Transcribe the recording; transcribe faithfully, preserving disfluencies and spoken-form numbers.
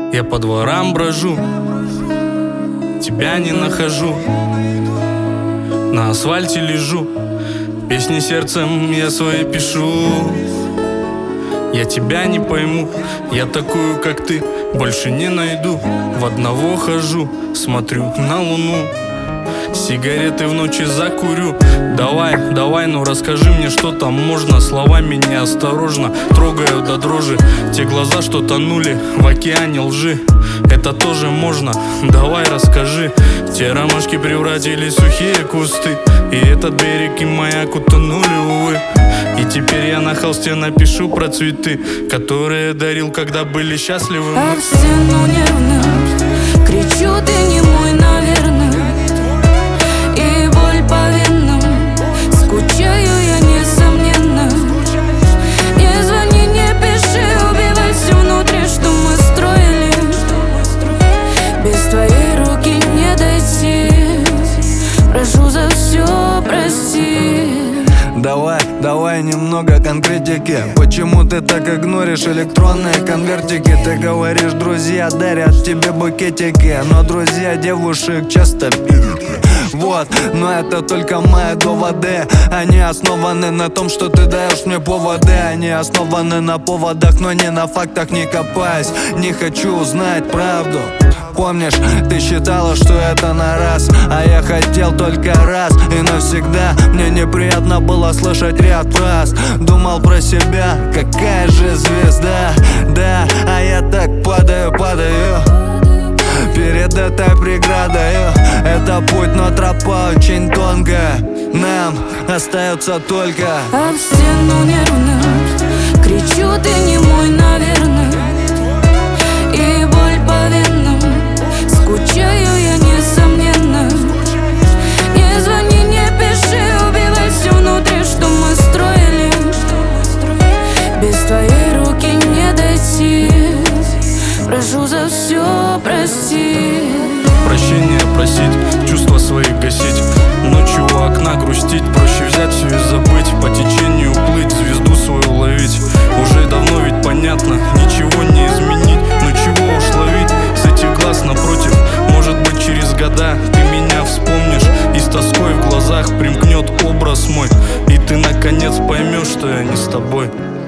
Я по дворам брожу, тебя не нахожу. На асфальте лежу, песни сердцем я свои пишу. Я тебя не пойму, я такую, как ты, больше не найду. В одного хожу, смотрю на луну, сигареты в ночи закурю. Давай, давай, ну расскажи мне, что там можно. Словами неосторожно трогаю до дрожи те глаза, что тонули в океане лжи. Это тоже можно, давай расскажи. Те ромашки превратились в сухие кусты, и этот берег и маяк утонули, увы. И теперь я на холсте напишу про цветы, которые дарил, когда были счастливы мы. Об стену нервно кричу: ты не мой, наверное. И боль по венам, скучаю я, несомненно. Не звони, не пиши, убивайся внутри, что мы строили. Без твоей руки не дойти, прошу за все прости. Давай, давай немного конкретики. Почему ты так игноришь электронные конвертики? Ты говоришь, друзья дарят тебе букетики, но друзья девушек часто пидоры. Вот, но это только мои доводы. Они основаны на том, что ты даешь мне поводы. Они основаны на поводах, но не на фактах, не копаясь. Не хочу узнать правду. Помнишь, ты считала, что это на раз, а я хотел только раз и навсегда. Мне неприятно было слышать ряд фраз. Думал про себя, какая же звезда. Да, а я так падаю, падаю перед этой преградой. Это путь, но тропа очень тонкая. Нам остается только об стену нервно кричу: ты не мой, наверное. И боль по венам, скучаю я, несомненно. Не звони, не пиши, убивайся внутри, что мы строили. Без твоей руки не дойти, прошу за все прости. Прощения просить, чувства свои гасить, ночью у окна грустить. Проще взять все и забыть, по течению плыть, звезду свою ловить. Уже давно ведь понятно, ничего не изменить. Но чего уж ловить с этих глаз напротив? Может быть, через года ты меня вспомнишь, и с тоской в глазах примкнет образ мой, и ты наконец поймешь, что я не с тобой.